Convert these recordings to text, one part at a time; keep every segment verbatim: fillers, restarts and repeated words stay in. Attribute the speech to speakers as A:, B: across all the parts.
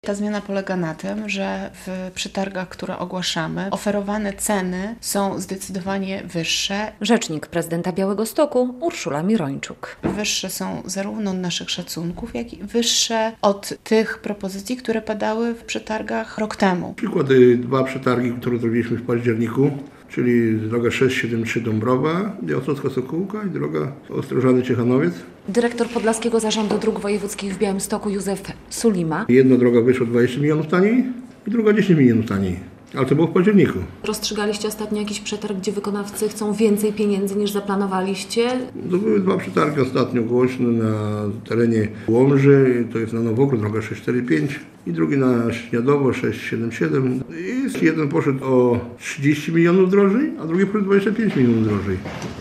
A: Ta zmiana polega na tym, że w przetargach, które ogłaszamy, oferowane ceny są zdecydowanie wyższe.
B: Rzecznik prezydenta Białegostoku Urszula Mirończuk.
A: Wyższe są zarówno od naszych szacunków, jak i wyższe od tych propozycji, które padały w przetargach rok temu.
C: Przykłady, dwa przetargi, które zrobiliśmy w październiku, czyli droga sześćset siedemdziesiąt trzy Dąbrowa, Białostocka-Sokółka i droga Ostrożany-Ciechanowiec.
B: Dyrektor Podlaskiego Zarządu Dróg Wojewódzkich w Białymstoku Józef Sulima.
C: Jedna droga wyszła dwadzieścia milionów taniej i druga dziesięć milionów taniej. Ale to było w październiku.
B: Rozstrzygaliście ostatnio jakiś przetarg, gdzie wykonawcy chcą więcej pieniędzy niż zaplanowaliście?
C: To były dwa przetargi ostatnio głośne na terenie Łomży, to jest na Nowogród, droga sześćset czterdzieści pięć i drugi na Śniadowo sześćset siedemdziesiąt siedem. I jeden poszedł o trzydzieści milionów drożej, a drugi poszedł dwadzieścia pięć milionów drożej.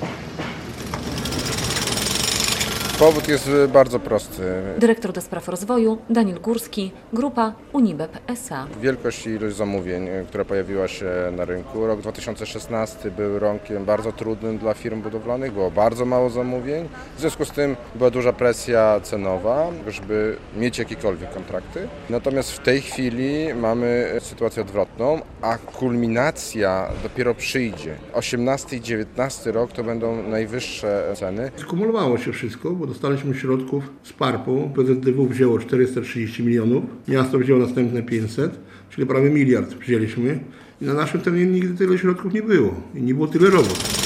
D: Powód jest bardzo prosty.
B: Dyrektor do spraw rozwoju Daniel Górski, grupa Unibep S A.
D: Wielkość i ilość zamówień, która pojawiła się na rynku. Rok dwa tysiące szesnasty był rokiem bardzo trudnym dla firm budowlanych, było bardzo mało zamówień. W związku z tym była duża presja cenowa, żeby mieć jakiekolwiek kontrakty. Natomiast w tej chwili mamy sytuację odwrotną, a kulminacja dopiero przyjdzie. osiemnasty i dziewiętnasty rok to będą najwyższe ceny.
C: Skumulowało się wszystko, bo dostaliśmy środków z P A R P-u. P Z D W wzięło czterysta trzydzieści milionów, miasto wzięło następne pięćset, czyli prawie miliard wzięliśmy. I na naszym terenie nigdy tyle środków nie było i nie było tyle robót.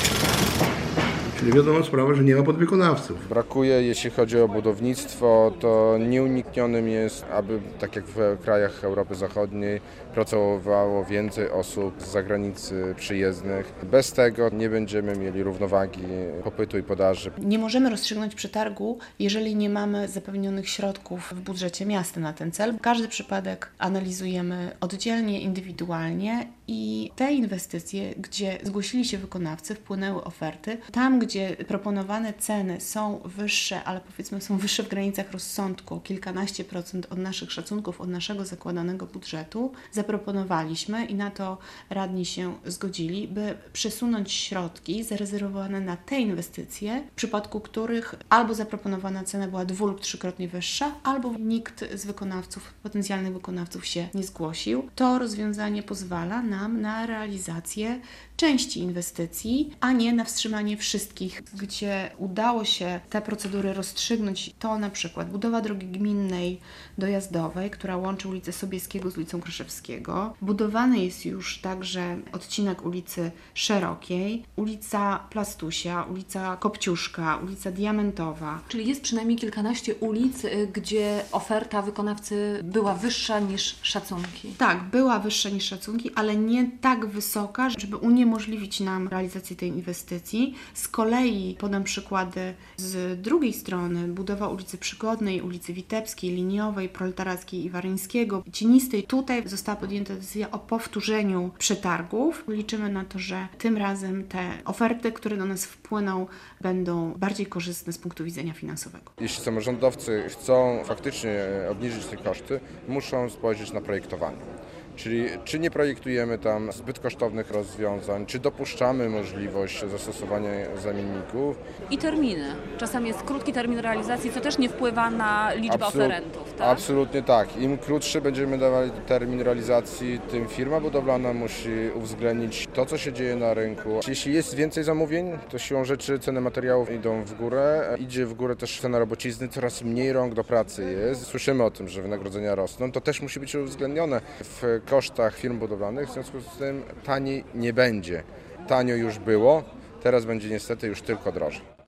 C: Czyli wiadomo sprawa, że nie ma podwykonawców.
D: Brakuje, jeśli chodzi o budownictwo, to nieuniknionym jest, aby tak jak w krajach Europy Zachodniej pracowało więcej osób z zagranicy przyjezdnych. Bez tego nie będziemy mieli równowagi popytu i podaży.
A: Nie możemy rozstrzygnąć przetargu, jeżeli nie mamy zapewnionych środków w budżecie miasta na ten cel. Każdy przypadek analizujemy oddzielnie, indywidualnie i te inwestycje, gdzie zgłosili się wykonawcy, wpłynęły oferty, tam gdzie proponowane ceny są wyższe, ale powiedzmy są wyższe w granicach rozsądku, kilkanaście procent od naszych szacunków, od naszego zakładanego budżetu, zaproponowaliśmy i na to radni się zgodzili, by przesunąć środki zarezerwowane na te inwestycje, w przypadku których albo zaproponowana cena była dwu- lub trzykrotnie wyższa, albo nikt z wykonawców, potencjalnych wykonawców się nie zgłosił. To rozwiązanie pozwala nam na realizację części inwestycji, a nie na wstrzymanie wszystkich, gdzie udało się te procedury rozstrzygnąć. To na przykład budowa drogi gminnej dojazdowej, która łączy ulicę Sobieskiego z ulicą Kraszewskiego. Budowany jest już także odcinek ulicy Szerokiej, ulica Plastusia, ulica Kopciuszka, ulica Diamentowa.
B: Czyli jest przynajmniej kilkanaście ulic, gdzie oferta wykonawcy była wyższa niż szacunki.
A: Tak, była wyższa niż szacunki, ale nie tak wysoka, żeby uniemożliwić nam realizację tej inwestycji. Z kolei podam przykłady z drugiej strony. Budowa ulicy Przygodnej, ulicy Witebskiej, Liniowej, Proletarackiej i Waryńskiego, Cienistej. Tutaj została podjęta decyzja o powtórzeniu przetargów. Liczymy na to, że tym razem te oferty, które do nas wpłyną, będą bardziej korzystne z punktu widzenia finansowego.
D: Jeśli samorządowcy chcą faktycznie obniżyć te koszty, muszą spojrzeć na projektowanie. Czyli czy nie projektujemy tam zbyt kosztownych rozwiązań, czy dopuszczamy możliwość zastosowania zamienników.
E: I terminy. Czasami jest krótki termin realizacji, co też nie wpływa na liczbę
D: Absolut,
E: oferentów. Tak?
D: Absolutnie tak. Im krótszy będziemy dawali termin realizacji, tym firma budowlana musi uwzględnić to, co się dzieje na rynku. Jeśli jest więcej zamówień, to siłą rzeczy ceny materiałów idą w górę. Idzie w górę też cena robocizny, coraz mniej rąk do pracy jest. Słyszymy o tym, że wynagrodzenia rosną. To też musi być uwzględnione w kosztach firm budowlanych, w związku z tym taniej nie będzie. Tanio już było, teraz będzie niestety już tylko drożej.